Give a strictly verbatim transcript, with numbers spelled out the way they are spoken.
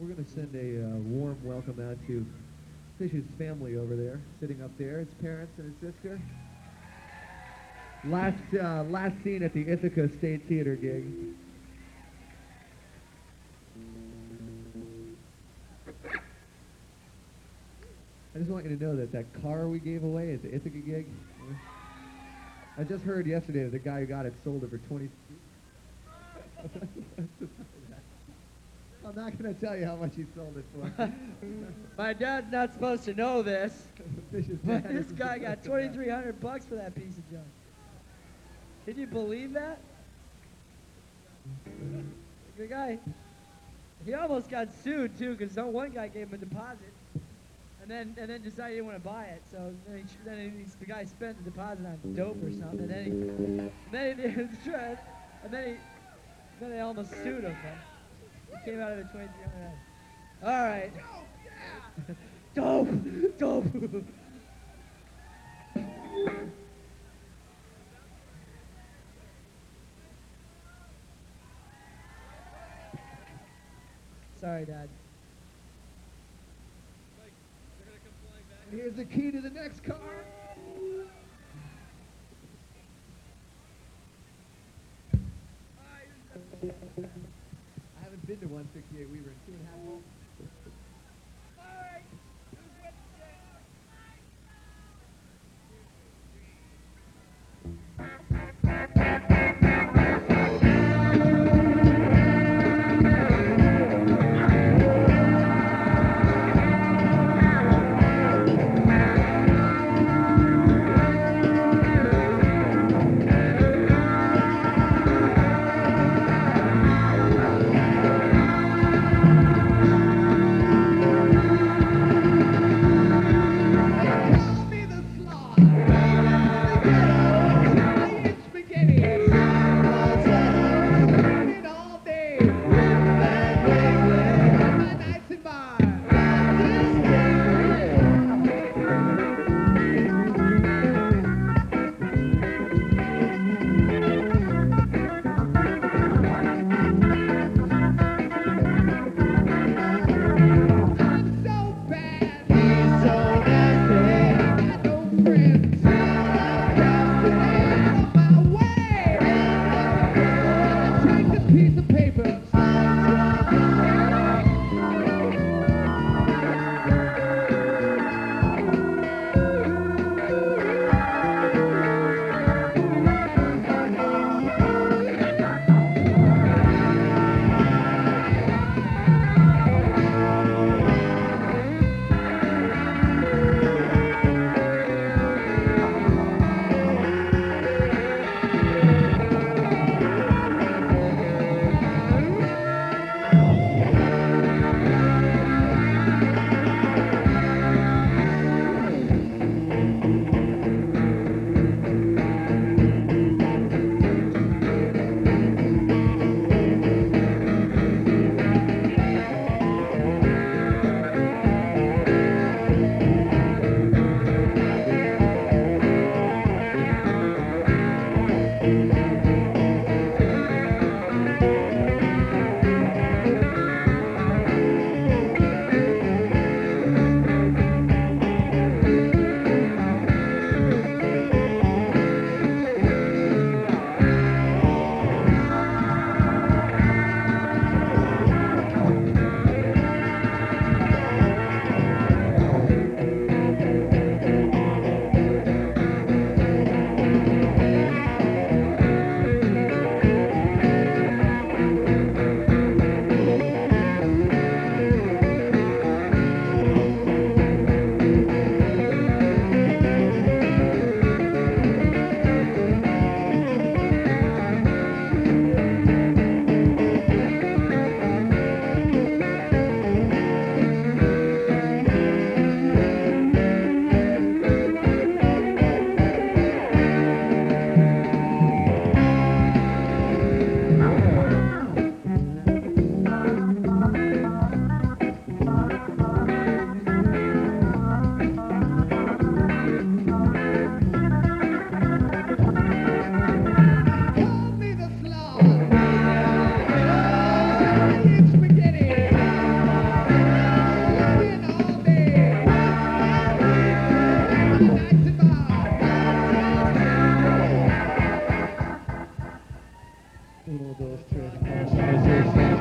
We're going to send a uh, warm welcome out to Fish's family over there, sitting up there, his parents and his sister. Last, uh, last seen at the Ithaca State Theater gig. I just want you to know that that car we gave away at the Ithaca gig, I just heard yesterday that the guy who got it sold it for twenty. I'm not going to tell you how much he sold it for. My dad's not supposed to know this, Fish's but dad this isn't guy supposed got to know. twenty-three hundred bucks for that piece of junk. Can you believe that? The guy, he almost got sued too, because some one guy gave him a deposit, and then and then decided he didn't want to buy it. So then, he, then he, the guy spent the deposit on dope or something, and then he, and then he, and then he, then they almost sued him. But he came out of it twenty-three hundred. All right. Dope, dope. Sorry, Dad. Here's the key to the next car. I haven't been to one sixty-eight Weaver in two and a half months. Uno, dos, tres, cuatro, five, six, seven.